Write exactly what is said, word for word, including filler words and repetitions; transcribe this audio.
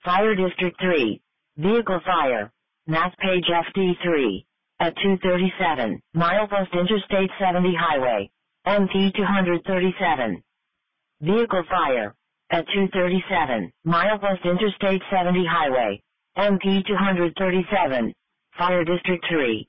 Fire District three. Vehicle fire. Mass Page F D three. At two thirty-seven, milepost Interstate seventy Highway. M P two thirty-seven. Vehicle fire. At two thirty-seven, milepost Interstate seventy Highway. M P two thirty-seven. Fire District three.